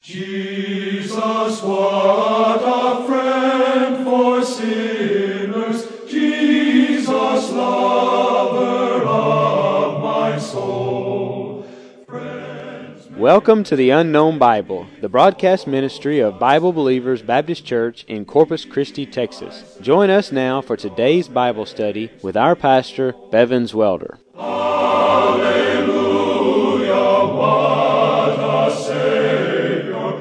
Jesus, what a friend for sinners, Jesus, lover of my soul. Welcome to the Unknown Bible, the broadcast ministry of Bible Believers Baptist Church in Corpus Christi, Texas. Join us now for today's Bible study with our pastor, Bevins Welder. Hallelujah, what a Savior.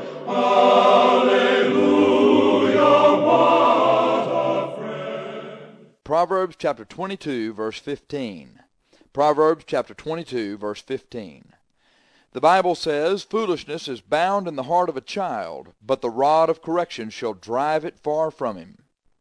Hallelujah, what a friend. Proverbs chapter 22, verse 15. Proverbs chapter 22, verse 15. The Bible says, "Foolishness is bound in the heart of a child, but the rod of correction shall drive it far from him."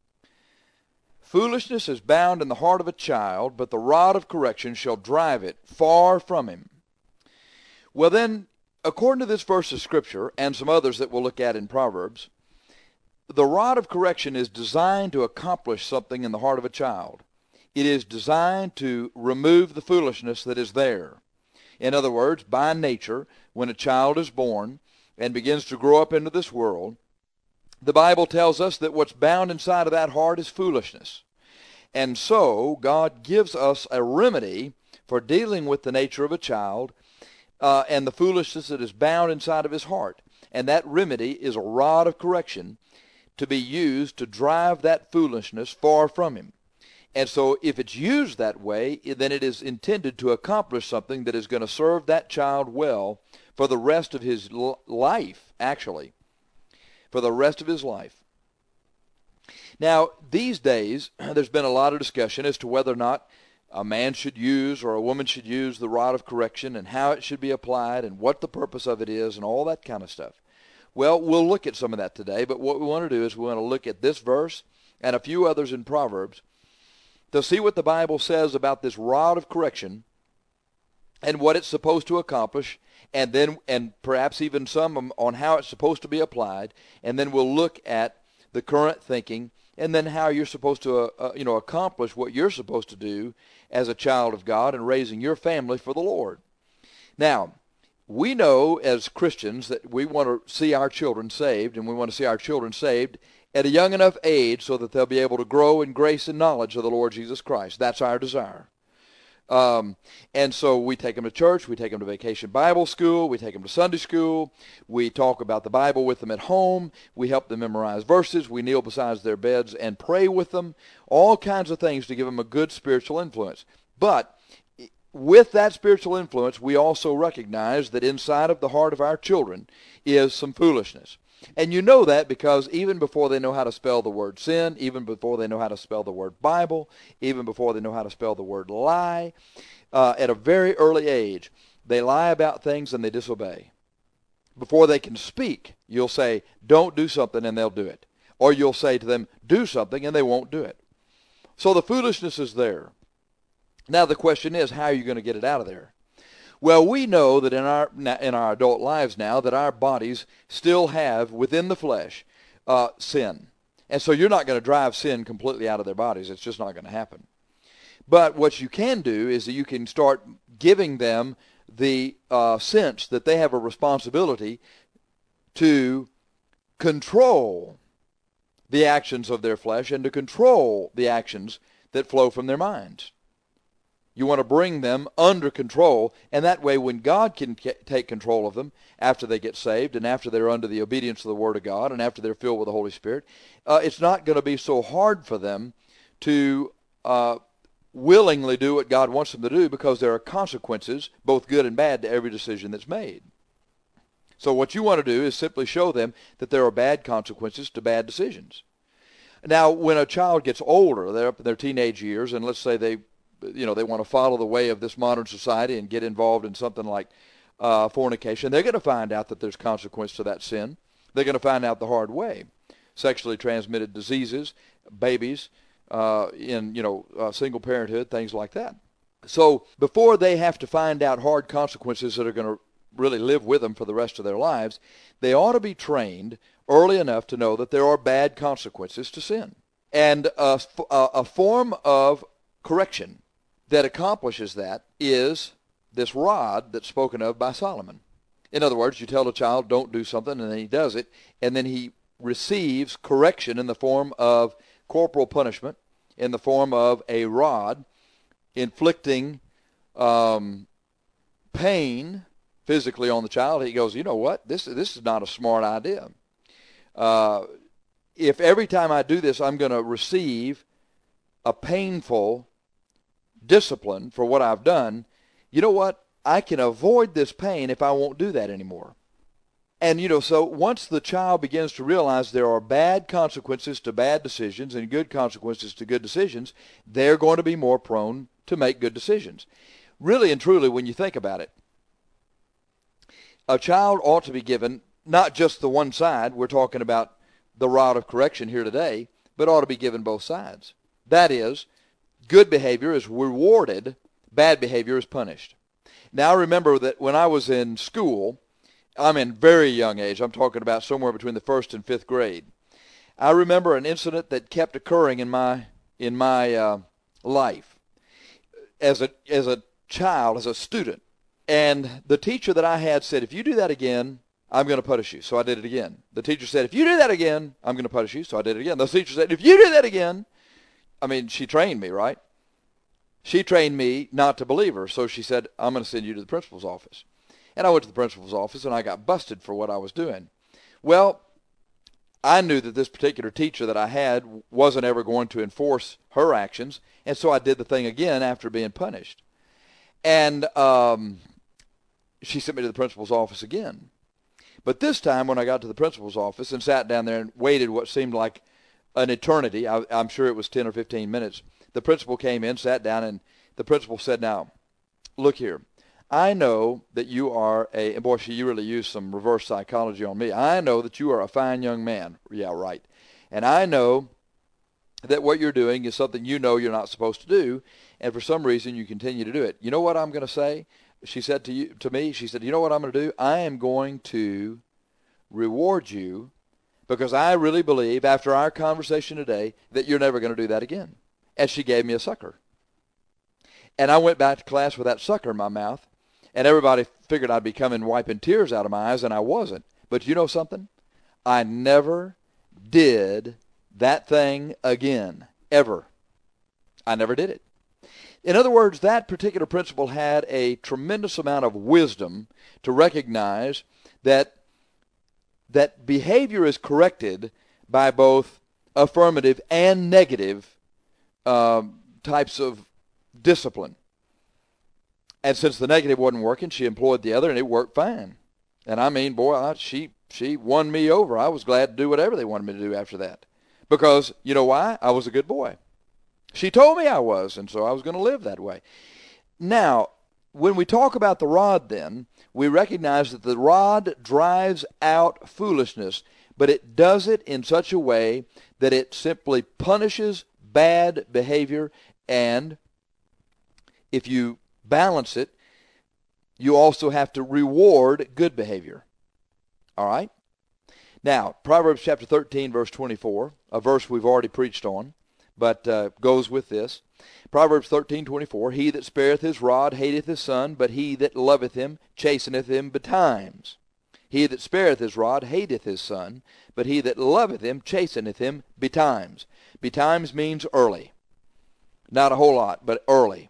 Foolishness is bound in the heart of a child, but the rod of correction shall drive it far from him. Well then, according to this verse of Scripture, and some others that we'll look at in Proverbs, the rod of correction is designed to accomplish something in the heart of a child. It is designed to remove the foolishness that is there. In other words, by nature, when a child is born and begins to grow up into this world, the Bible tells us that what's bound inside of that heart is foolishness. And so, God gives us a remedy for dealing with the nature of a child and the foolishness that is bound inside of his heart. And that remedy is a rod of correction to be used to drive that foolishness far from him. And so if it's used that way, then it is intended to accomplish something that is going to serve that child well for the rest of his life, actually. For the rest of his life. Now, these days, there's been a lot of discussion as to whether or not a man should use or a woman should use the rod of correction and how it should be applied and what the purpose of it is and all that kind of stuff. Well, we'll look at some of that today, but what we want to do is we want to look at this verse and a few others in Proverbs to see what the Bible says about this rod of correction and what it's supposed to accomplish, and perhaps even some on how it's supposed to be applied, and then we'll look at the current thinking, and then how you're supposed to accomplish what you're supposed to do as a child of God and raising your family for the Lord. Now, we know as Christians that we want to see our children saved, and we want to see our children saved at a young enough age so that they'll be able to grow in grace and knowledge of the Lord Jesus Christ. That's our desire. And so we take them to church, we take them to vacation Bible school, we take them to Sunday school, we talk about the Bible with them at home, we help them memorize verses, we kneel beside their beds and pray with them, all kinds of things to give them a good spiritual influence. But with that spiritual influence, we also recognize that inside of the heart of our children is some foolishness. And you know that because even before they know how to spell the word sin, even before they know how to spell the word Bible, even before they know how to spell the word lie, at a very early age, they lie about things and they disobey. Before they can speak, you'll say, don't do something, and they'll do it. Or you'll say to them, do something, and they won't do it. So the foolishness is there. Now the question is, how are you going to get it out of there? Well, we know that in our adult lives now that our bodies still have within the flesh sin. And so you're not going to drive sin completely out of their bodies. It's just not going to happen. But what you can do is that you can start giving them the sense that they have a responsibility to control the actions of their flesh and to control the actions that flow from their minds. You want to bring them under control, and that way when God can take control of them after they get saved and after they're under the obedience of the Word of God and after they're filled with the Holy Spirit, it's not going to be so hard for them to willingly do what God wants them to do, because there are consequences, both good and bad, to every decision that's made. So what you want to do is simply show them that there are bad consequences to bad decisions. Now, when a child gets older, they're up in their teenage years, and let's say they want to follow the way of this modern society and get involved in something like fornication, they're going to find out that there's consequence to that sin. They're going to find out the hard way. Sexually transmitted diseases, babies, single parenthood, things like that. So before they have to find out hard consequences that are going to really live with them for the rest of their lives, they ought to be trained early enough to know that there are bad consequences to sin. And a form of correction that accomplishes that is this rod that's spoken of by Solomon. In other words, you tell a child, don't do something, and then he does it, and then he receives correction in the form of corporal punishment, in the form of a rod, inflicting pain physically on the child. He goes, you know what, this is not a smart idea. If every time I do this I'm going to receive a painful discipline for what I've done, you know what, I can avoid this pain if I won't do that anymore. And, so once the child begins to realize there are bad consequences to bad decisions and good consequences to good decisions, they're going to be more prone to make good decisions. Really and truly, when you think about it, a child ought to be given not just the one side. We're talking about the rod of correction here today, but ought to be given both sides. That is, good behavior is rewarded, bad behavior is punished. Now, I remember that when I was in school, I'm in very young age, I'm talking about somewhere between the 1st and 5th grade. I remember an incident that kept occurring in my life as a child, as a student. And the teacher that I had said, if you do that again, I'm going to punish you. So I did it again. The teacher said, if you do that again, I'm going to punish you. So I did it again. The teacher said, if you do that again, she trained me, right? She trained me not to believe her. So she said, I'm going to send you to the principal's office. And I went to the principal's office, and I got busted for what I was doing. Well, I knew that this particular teacher that I had wasn't ever going to enforce her actions, and so I did the thing again after being punished. And she sent me to the principal's office again. But this time when I got to the principal's office and sat down there and waited what seemed like an eternity, I'm sure it was 10 or 15 minutes, the principal came in, sat down, and the principal said, now, look here. I know that you are and boy, you really used some reverse psychology on me. I know that you are a fine young man. Yeah, right. And I know that what you're doing is something you know you're not supposed to do, and for some reason you continue to do it. You know what I'm going to say? She said to me, she said, you know what I'm going to do? I am going to reward you because I really believe after our conversation today that you're never going to do that again. And she gave me a sucker. And I went back to class with that sucker in my mouth, and everybody figured I'd be coming wiping tears out of my eyes, and I wasn't. But you know something? I never did that thing again, ever. I never did it. In other words, that particular principal had a tremendous amount of wisdom to recognize that behavior is corrected by both affirmative and negative types of discipline. And since the negative wasn't working, she employed the other, and it worked fine. And boy, she won me over. I was glad to do whatever they wanted me to do after that. Because, you know why? I was a good boy. She told me I was, and so I was going to live that way. Now, when we talk about the rod then, we recognize that the rod drives out foolishness, but it does it in such a way that it simply punishes bad behavior, and if you balance it, you also have to reward good behavior. All right? Now, Proverbs chapter 13, verse 24, a verse we've already preached on, but goes with this. Proverbs 13:24, he that spareth his rod hateth his son, but he that loveth him chasteneth him betimes. He that spareth his rod hateth his son, but he that loveth him chasteneth him betimes. Betimes means early. Not a whole lot, but early.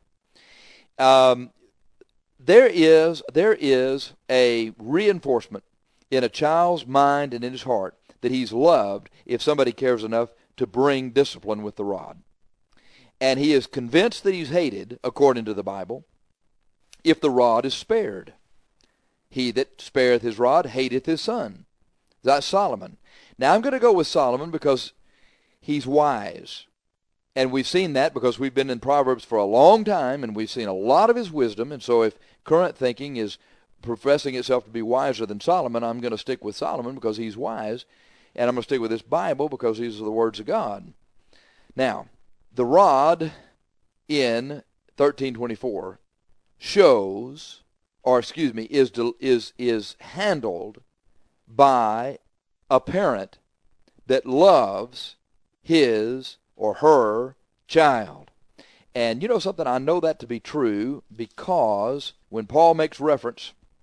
There is a reinforcement in a child's mind and in his heart that he's loved if somebody cares enough to bring discipline with the rod. And he is convinced that he's hated, according to the Bible, if the rod is spared. He that spareth his rod hateth his son. That's Solomon. Now I'm going to go with Solomon because he's wise. And we've seen that because we've been in Proverbs for a long time, and we've seen a lot of his wisdom. And so if current thinking is professing itself to be wiser than Solomon, I'm going to stick with Solomon because he's wise. And I'm going to stick with this Bible because these are the words of God. Now, the rod in 13:24 shows, or excuse me, is handled by a parent that loves his or her child. And you know something? I know that to be true because when Paul makes reference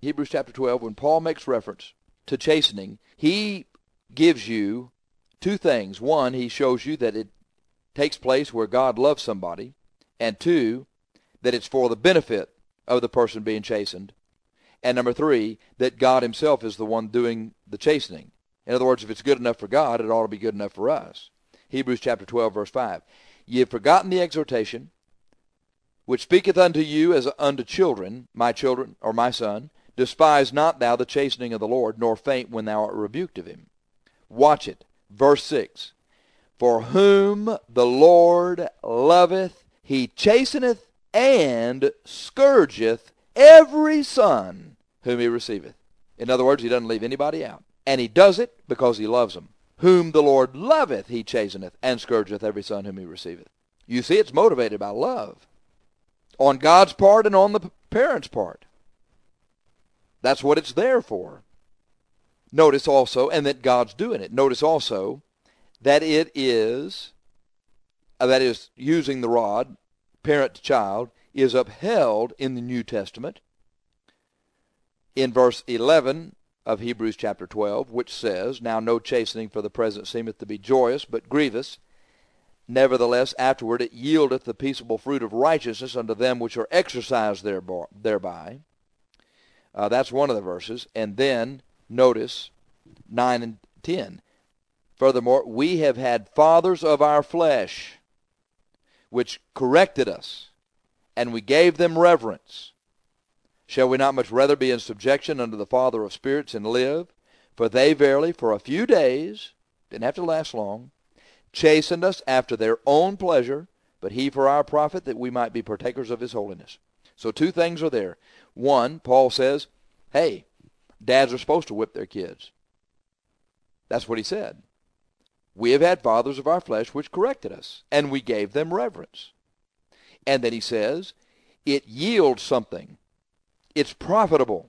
Hebrews chapter 12, when Paul makes reference to chastening, he gives you two things. One, he shows you that it takes place where God loves somebody, and two, that it's for the benefit of the person being chastened, and number three, that God himself is the one doing the chastening. In other words, if it's good enough for God, it ought to be good enough for us. Hebrews chapter 12, verse 5. Ye have forgotten the exhortation, which speaketh unto you as unto children, or my son, despise not thou the chastening of the Lord, nor faint when thou art rebuked of him. Watch it. Verse 6. For whom the Lord loveth, he chasteneth and scourgeth every son whom he receiveth. In other words, he doesn't leave anybody out. And he does it because he loves them. Whom the Lord loveth, he chasteneth and scourgeth every son whom he receiveth. You see, it's motivated by love. On God's part and on the parent's part. That's what it's there for. Notice also, and that God's doing it. Notice also that it is, that is, using the rod, parent to child, is upheld in the New Testament in verse 11 of Hebrews chapter 12, which says, Now no chastening for the present seemeth to be joyous, but grievous. Nevertheless, afterward it yieldeth the peaceable fruit of righteousness unto them which are exercised thereby. That's one of the verses. And then, notice 9 and 10. Furthermore, we have had fathers of our flesh, which corrected us, and we gave them reverence. Shall we not much rather be in subjection unto the Father of spirits and live? For they verily for a few days, didn't have to last long, chastened us after their own pleasure, but he for our profit, that we might be partakers of his holiness. So two things are there. One, Paul says, hey, dads are supposed to whip their kids. That's what he said. We have had fathers of our flesh which corrected us, and we gave them reverence. And then he says, it yields something. It's profitable.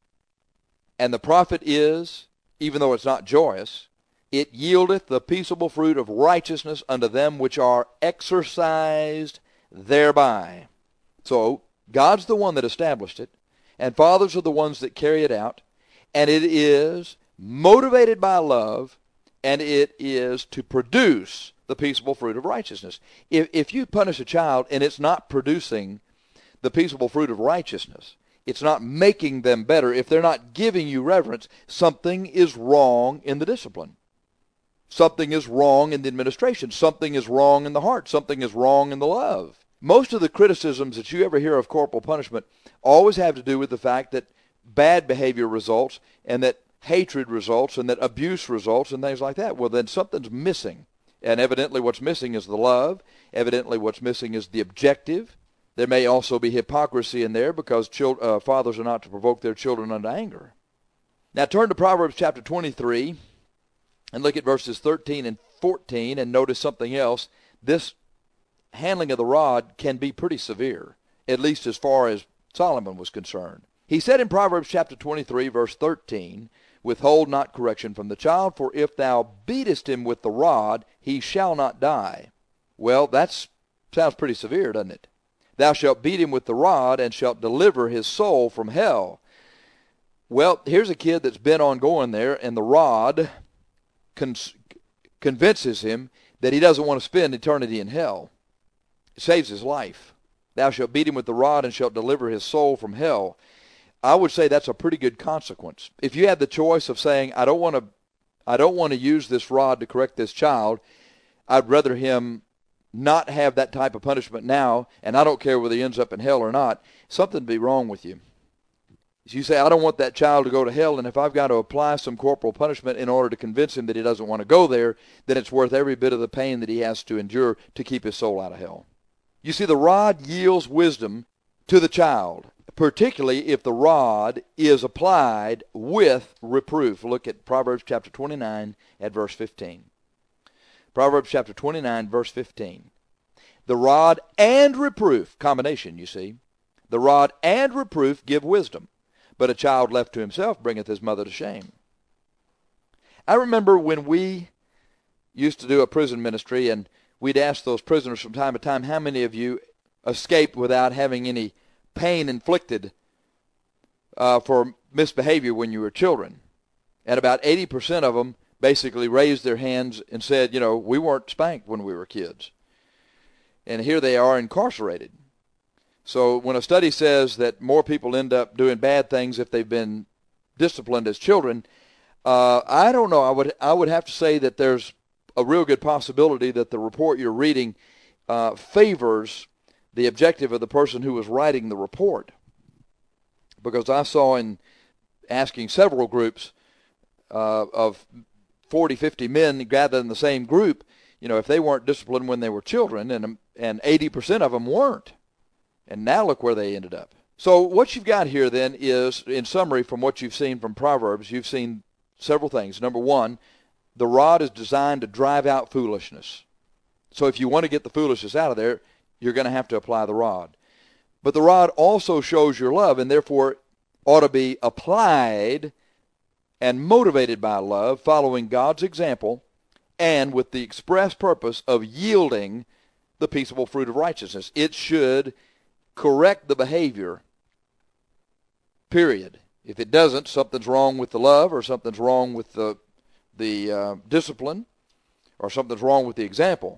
And the profit is, even though it's not joyous, it yieldeth the peaceable fruit of righteousness unto them which are exercised thereby. So, God's the one that established it, and fathers are the ones that carry it out, and it is motivated by love, and it is to produce the peaceable fruit of righteousness. If you punish a child and it's not producing the peaceable fruit of righteousness, it's not making them better, if they're not giving you reverence, something is wrong in the discipline. Something is wrong in the administration. Something is wrong in the heart. Something is wrong in the love. Most of the criticisms that you ever hear of corporal punishment always have to do with the fact that bad behavior results, and that hatred results, and that abuse results, and things like that. Well, then something's missing. And evidently what's missing is the love. Evidently what's missing is the objective. There may also be hypocrisy in there, because fathers are not to provoke their children unto anger. Now turn to Proverbs chapter 23 and look at verses 13 and 14 and notice something else. This handling of the rod can be pretty severe, at least as far as Solomon was concerned. He said in Proverbs chapter 23, verse 13, Withhold not correction from the child, for if thou beatest him with the rod, he shall not die. Well, that sounds pretty severe, doesn't it? Thou shalt beat him with the rod, and shalt deliver his soul from hell. Well, here's a kid that's been on going there, and the rod convinces him that he doesn't want to spend eternity in hell. It saves his life. Thou shalt beat him with the rod, and shalt deliver his soul from hell. I would say that's a pretty good consequence. If you had the choice of saying, I don't want to use this rod to correct this child, I'd rather him not have that type of punishment now, and I don't care whether he ends up in hell or not, something would be wrong with you. You say, I don't want that child to go to hell, and if I've got to apply some corporal punishment in order to convince him that he doesn't want to go there, then it's worth every bit of the pain that he has to endure to keep his soul out of hell. You see, the rod yields wisdom to the child, particularly if the rod is applied with reproof. Look at Proverbs chapter 29 at verse 15. Proverbs chapter 29, verse 15. The rod and reproof, combination, you see. The rod and reproof give wisdom, but a child left to himself bringeth his mother to shame. I remember when we used to do a prison ministry, and we'd ask those prisoners from time to time, how many of you escaped without having any pain inflicted for misbehavior when you were children. And about 80% of them basically raised their hands and said, we weren't spanked when we were kids. And here they are incarcerated. So when a study says that more people end up doing bad things if they've been disciplined as children, I don't know. I would have to say that there's a real good possibility that the report you're reading favors the objective of the person who was writing the report. Because I saw in asking several groups of 40, 50 men gathered in the same group, if they weren't disciplined when they were children, and 80% of them weren't. And now look where they ended up. So what you've got here then is, in summary, from what you've seen from Proverbs, you've seen several things. Number one, the rod is designed to drive out foolishness. So if you want to get the foolishness out of there, you're going to have to apply the rod. But the rod also shows your love, and therefore ought to be applied and motivated by love, following God's example, and with the express purpose of yielding the peaceable fruit of righteousness. It should correct the behavior, period. If it doesn't, something's wrong with the love, or something's wrong with the discipline, or something's wrong with the example,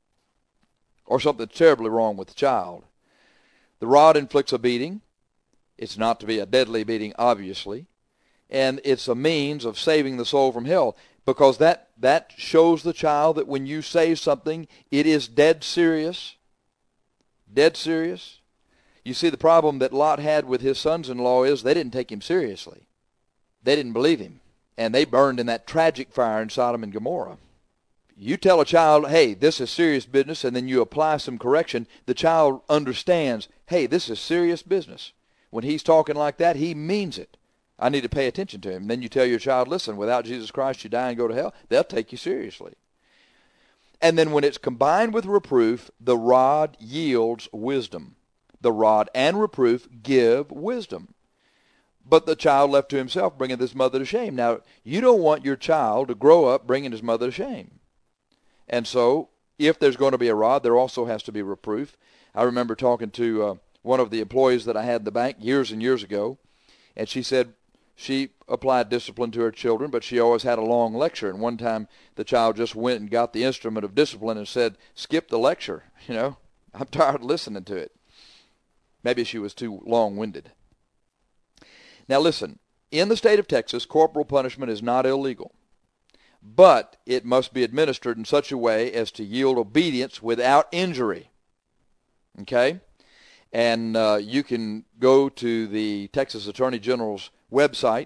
or something's terribly wrong with the child. The rod inflicts a beating. It's not to be a deadly beating, obviously, and it's a means of saving the soul from hell, because that shows the child that when you say something, it is dead serious. Dead serious. You see, the problem that Lot had with his sons-in-law is they didn't take him seriously. They didn't believe him, and they burned in that tragic fire in Sodom and Gomorrah. You tell a child, hey, this is serious business, and then you apply some correction, the child understands, hey, this is serious business. When he's talking like that, he means it. I need to pay attention to him. Then you tell your child, listen, without Jesus Christ you die and go to hell. They'll take you seriously. And then when it's combined with reproof, the rod yields wisdom. The rod and reproof give wisdom. But the child left to himself bringeth his mother to shame. Now, you don't want your child to grow up bringing his mother to shame. And so, if there's going to be a rod, there also has to be reproof. I remember talking to one of the employees that I had in the bank years and years ago, and she said she applied discipline to her children, but she always had a long lecture. And one time the child just went and got the instrument of discipline and said, skip the lecture, I'm tired of listening to it. Maybe she was too long-winded. Now listen, in the state of Texas, corporal punishment is not illegal, but it must be administered in such a way as to yield obedience without injury. Okay? And you can go to the Texas Attorney General's website,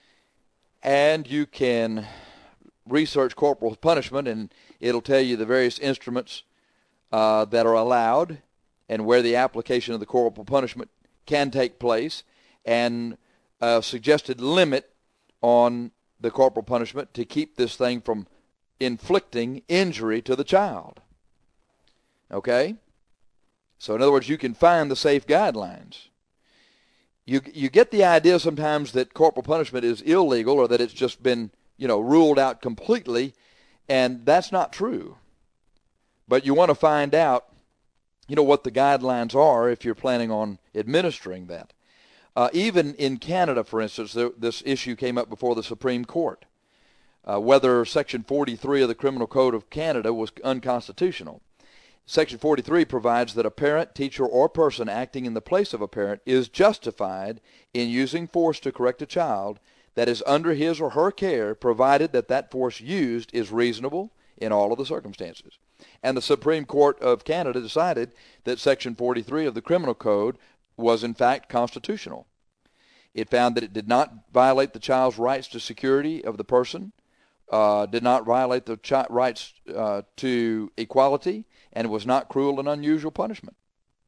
and you can research corporal punishment, and it'll tell you the various instruments that are allowed and where the application of the corporal punishment can take place, and a suggested limit on the corporal punishment to keep this thing from inflicting injury to the child. Okay? So in other words, you can find the safe guidelines. You get the idea sometimes that corporal punishment is illegal, or that it's just been, ruled out completely, and that's not true. But you want to find out, what the guidelines are if you're planning on administering that. Even in Canada, for instance, this issue came up before the Supreme Court, whether Section 43 of the Criminal Code of Canada was unconstitutional. Section 43 provides that a parent, teacher, or person acting in the place of a parent is justified in using force to correct a child that is under his or her care, provided that that force used is reasonable in all of the circumstances. And the Supreme Court of Canada decided that Section 43 of the Criminal Code was in fact constitutional. It found that it did not violate the child's rights to security of the person, did not violate the rights to equality, and was not cruel and unusual punishment.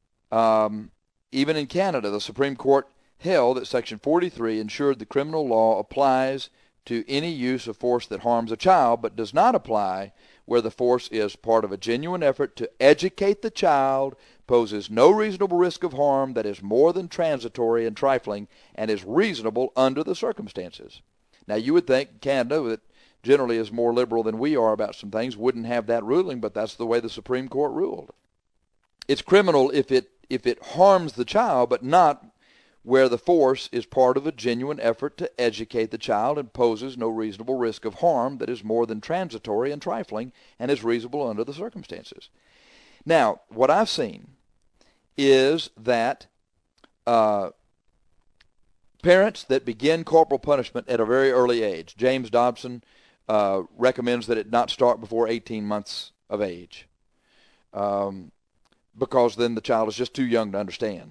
Even in Canada, the Supreme Court held that Section 43 ensured the criminal law applies to any use of force that harms a child, but does not apply where the force is part of a genuine effort to educate the child, poses no reasonable risk of harm that is more than transitory and trifling, and is reasonable under the circumstances. Now, you would think Canada, that generally is more liberal than we are about some things, wouldn't have that ruling, but that's the way the Supreme Court ruled. It's criminal if it harms the child, but not where the force is part of a genuine effort to educate the child and poses no reasonable risk of harm that is more than transitory and trifling and is reasonable under the circumstances. Now, what I've seen is that parents that begin corporal punishment at a very early age, James Dobson recommends that it not start before 18 months of age, because then the child is just too young to understand.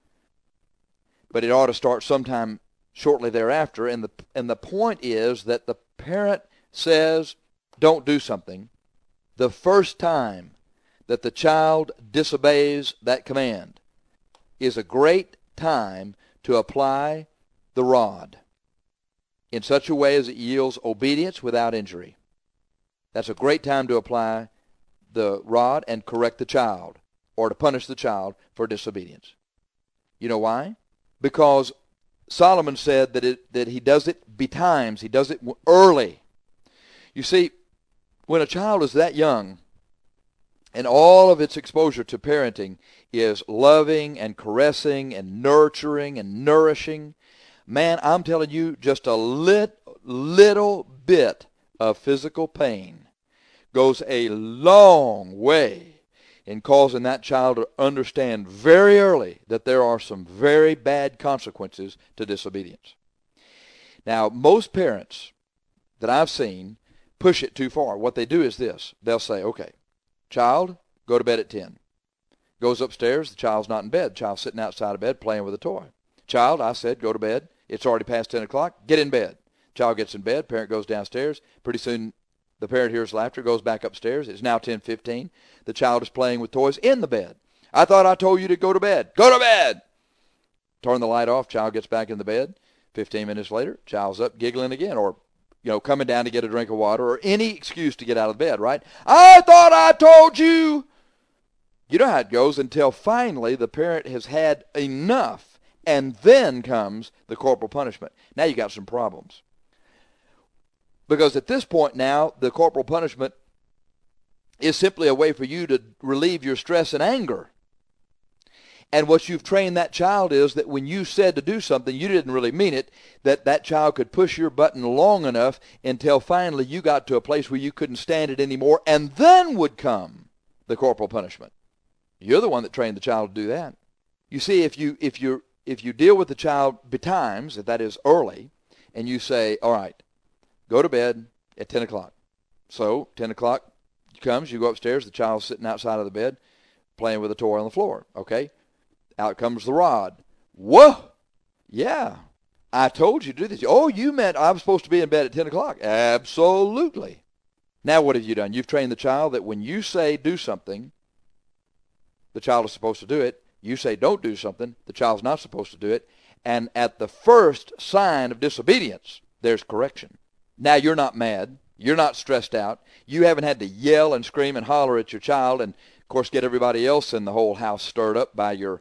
But it ought to start sometime shortly thereafter, and the point is that the parent says, don't do something, the first time that the child disobeys that command is a great time to apply the rod in such a way as it yields obedience without injury. That's a great time to apply the rod and correct the child, or to punish the child for disobedience. You know why? Because Solomon said that he does it betimes. He does it early. You see, when a child is that young, and all of its exposure to parenting is loving and caressing and nurturing and nourishing, man, I'm telling you, just a little bit of physical pain goes a long way in causing that child to understand very early that there are some very bad consequences to disobedience. Now, most parents that I've seen push it too far. What they do is this. They'll say, okay, child, go to bed at 10. Goes upstairs, the child's not in bed. The child's sitting outside of bed playing with a toy. Child, I said, go to bed. It's already past 10 o'clock. Get in bed. Child gets in bed. Parent goes downstairs. Pretty soon the parent hears laughter, goes back upstairs. It's now 10:15. The child is playing with toys in the bed. I thought I told you to go to bed. Go to bed! Turn the light off. Child gets back in the bed. 15 minutes later, child's up giggling again, or coming down to get a drink of water, or any excuse to get out of bed, right? I thought I told you. You know how it goes until finally the parent has had enough, and then comes the corporal punishment. Now you got some problems. Because at this point now, the corporal punishment is simply a way for you to relieve your stress and anger. And what you've trained that child is that when you said to do something, you didn't really mean it, that child could push your button long enough until finally you got to a place where you couldn't stand it anymore, and then would come the corporal punishment. You're the one that trained the child to do that. You see, if you deal with the child betimes, that is early, and you say, all right, go to bed at 10 o'clock. So 10 o'clock comes, you go upstairs, the child's sitting outside of the bed playing with a toy on the floor. Okay? Out comes the rod. Whoa! Yeah, I told you to do this. Oh, you meant I was supposed to be in bed at 10 o'clock. Absolutely. Now what have you done? You've trained the child that when you say do something, the child is supposed to do it. You say don't do something, the child's not supposed to do it. And at the first sign of disobedience, there's correction. Now you're not mad. You're not stressed out. You haven't had to yell and scream and holler at your child and, of course, get everybody else in the whole house stirred up by your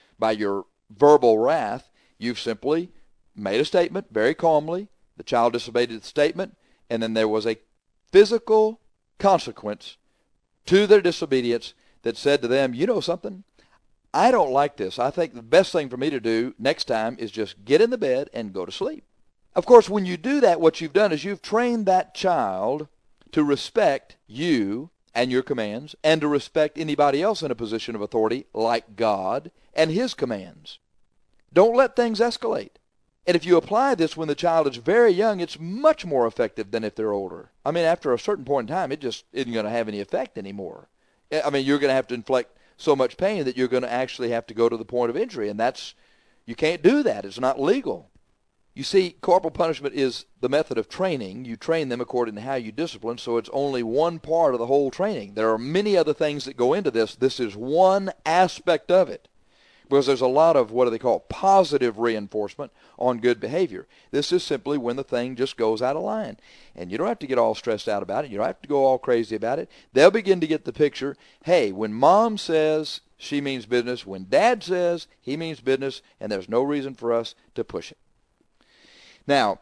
verbal wrath. You've simply made a statement very calmly. The child disobeyed the statement, and then there was a physical consequence to their disobedience that said to them, you know something? I don't like this. I think the best thing for me to do next time is just get in the bed and go to sleep. Of course, when you do that, what you've done is you've trained that child to respect you and your commands, and to respect anybody else in a position of authority like God and his commands. Don't let things escalate. And if you apply this when the child is very young, it's much more effective than if they're older. I mean, after a certain point in time, it just isn't going to have any effect anymore. I mean, you're going to have to inflict so much pain that you're going to actually have to go to the point of injury, and you can't do that. It's not legal. You see, corporal punishment is the method of training. You train them according to how you discipline, so it's only one part of the whole training. There are many other things that go into this. This is one aspect of it, because there's a lot of what do they call positive reinforcement on good behavior. This is simply when the thing just goes out of line. And you don't have to get all stressed out about it. You don't have to go all crazy about it. They'll begin to get the picture. Hey, when Mom says she means business, when Dad says he means business, and there's no reason for us to push it. Now,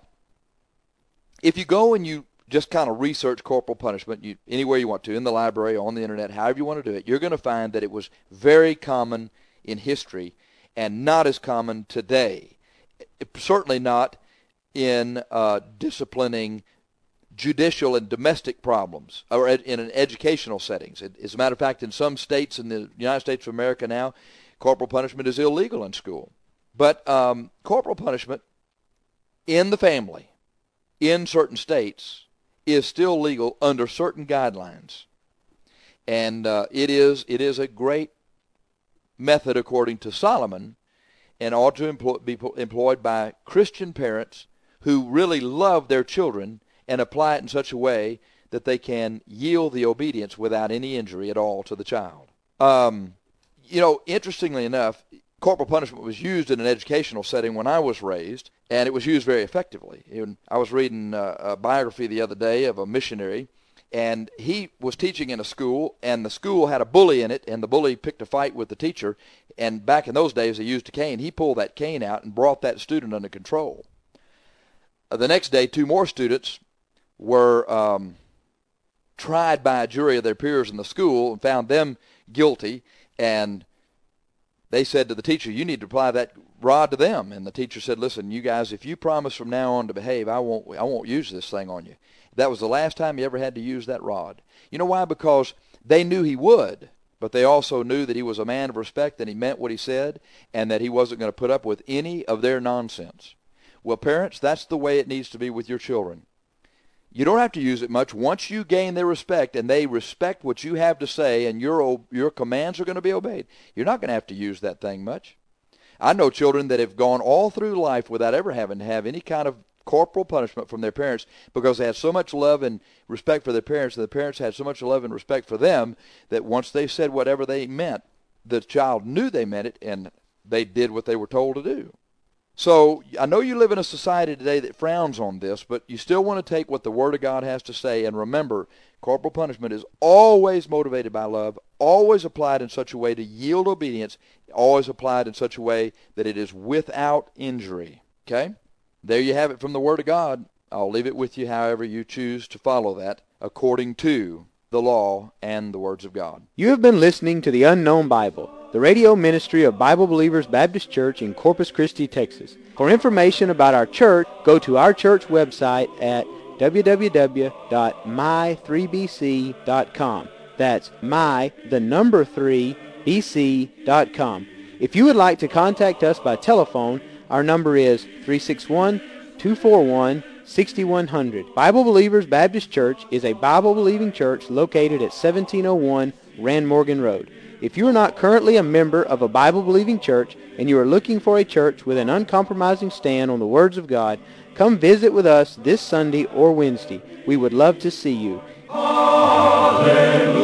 if you go and you just kind of research corporal punishment anywhere you want to, in the library, on the internet, however you want to do it, you're going to find that it was very common in history, and not as common today. Certainly not in disciplining judicial and domestic problems or in an educational settings. As a matter of fact, in some states in the United States of America now, corporal punishment is illegal in school. But corporal punishment in the family, in certain states, is still legal under certain guidelines. And it is a great method, according to Solomon, and ought to be employed by Christian parents who really love their children and apply it in such a way that they can yield the obedience without any injury at all to the child. Interestingly enough, corporal punishment was used in an educational setting when I was raised, and it was used very effectively. I was reading a biography the other day of a missionary, and he was teaching in a school, and the school had a bully in it, and the bully picked a fight with the teacher, and back in those days they used a cane. He pulled that cane out and brought that student under control. The next day, 2 more students were tried by a jury of their peers in the school and found them guilty, and they said to the teacher, "You need to apply that rod to them." And the teacher said, "Listen, you guys, if you promise from now on to behave, I won't use this thing on you." That was the last time he ever had to use that rod. You know why? Because they knew he would, but they also knew that he was a man of respect and he meant what he said and that he wasn't going to put up with any of their nonsense. Well, parents, that's the way it needs to be with your children. You don't have to use it much. Once you gain their respect and they respect what you have to say and your commands are going to be obeyed, you're not going to have to use that thing much. I know children that have gone all through life without ever having to have any kind of corporal punishment from their parents because they had so much love and respect for their parents, and the parents had so much love and respect for them that once they said whatever they meant, the child knew they meant it and they did what they were told to do. So I know you live in a society today that frowns on this, but you still want to take what the Word of God has to say, and remember, corporal punishment is always motivated by love, always applied in such a way to yield obedience, always applied in such a way that it is without injury. Okay? There you have it from the Word of God. I'll leave it with you however you choose to follow that according to the law and the words of God. You have been listening to the Unknown Bible, the radio ministry of Bible Believers Baptist Church in Corpus Christi, Texas. For information about our church, go to our church website at www.my3bc.com. That's my3bc.com. If you would like to contact us by telephone, our number is 361-241-6100. Bible Believers Baptist Church is a Bible-believing church located at 1701 Rand Morgan Road. If you are not currently a member of a Bible-believing church and you are looking for a church with an uncompromising stand on the words of God, come visit with us this Sunday or Wednesday. We would love to see you. Hallelujah.